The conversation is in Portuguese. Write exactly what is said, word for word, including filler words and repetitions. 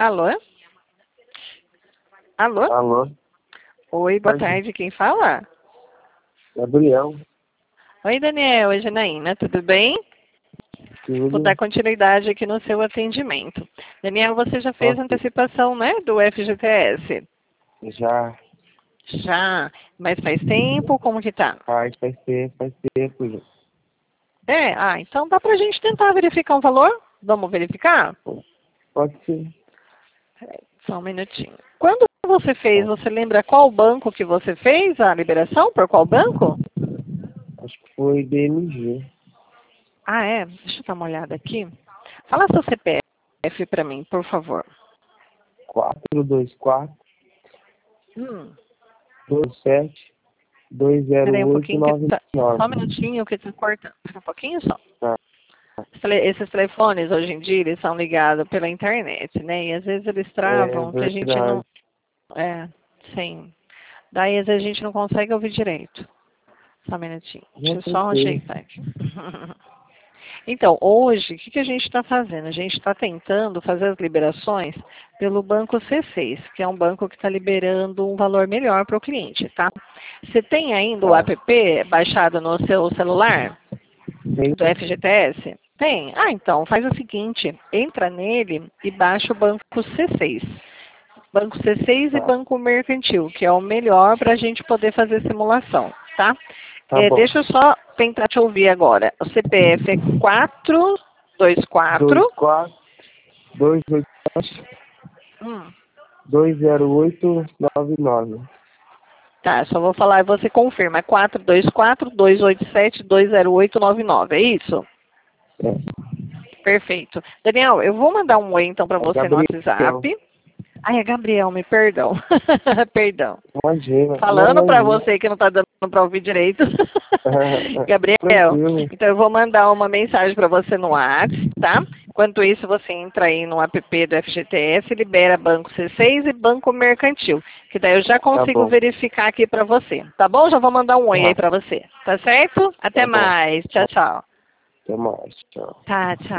Alô? Alô? Alô? Oi, boa Oi. tarde. Quem fala? Gabriel. Oi, Daniel. Oi, Janaína. Tudo bem? Vou Tudo? dar continuidade aqui no seu atendimento. Daniel, você já fez Ok. antecipação, né, do F G T S? Já Já. Mas faz tempo? Como que tá? faz, faz tempo, faz tempo. Já. É? Ah, então dá pra gente tentar verificar um valor? Vamos verificar? Pode ser. Peraí, só um minutinho. Quando você fez, você lembra qual banco que você fez a liberação? Por qual banco? Acho que foi B M G. Ah, é? Deixa eu dar uma olhada aqui. Fala seu C P F para mim, por favor. quatro dois quatro, Hum, dois sete, dois zero peraí um oito pouquinho que nove tá... nove. Só um minutinho que tá cortando. Um pouquinho só. Tá. Esse tele- Esses telefones, hoje em dia, eles são ligados pela internet, né? E às vezes eles É travam que a gente não... verdade. É, sim. Daí às vezes a gente não consegue ouvir direito. Só um minutinho. Já Deixa eu só tranquilo. ajeitar aqui. Então, hoje, o que, que a gente está fazendo? A gente está tentando fazer as liberações pelo banco C seis, que é um banco que está liberando um valor melhor para o cliente, tá? Você tem ainda o Tá. app baixado no seu celular Tem. do F G T S? Tem? Ah, então, faz o seguinte, entra nele e baixa o banco C seis. Banco C seis e Tá. Banco Mercantil, que é o melhor para a gente poder fazer simulação, tá? Tá É, bom. deixa eu só tentar te ouvir agora. O C P F é quatro dois quatro. dois quatro, dois oito sete, Hum, dois zero oito nove nove. tá, só vou falar e você confirma. É quatro dois quatro, dois oito sete, dois zero oito nove nove, é isso? É. Perfeito. Daniel, eu vou mandar um oi então para É você no Gabriel. WhatsApp. Ai, é Gabriel, me perdão. Perdão. Imagina. Não, Falando para imagina. você que não está dando para ouvir direito. Gabriel, Tranquilo. então eu vou mandar uma mensagem para você no WhatsApp, tá? Enquanto isso, você entra aí no app do F G T S, libera Banco C seis e Banco Mercantil, que daí eu já Tá consigo bom. verificar aqui para você, tá bom? Já vou mandar um oi aí Tá. para você, tá certo? Até Tá bom. mais, tchau, tchau. Até mais. Tchau. Tá, tchau.